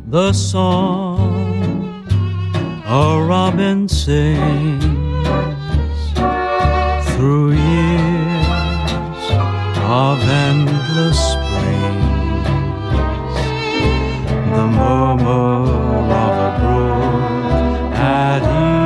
the song a robin sings through years of endless springs, the murmur of a brook at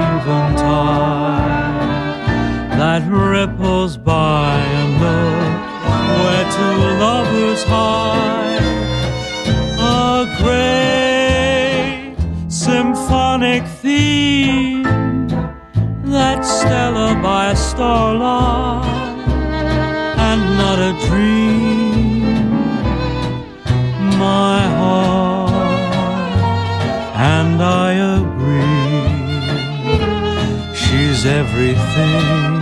eventide that ripples by a nook where two lovers hide, a great symphonic theme that's stellar by starlight and not a dream. My heart and I agree, she's everything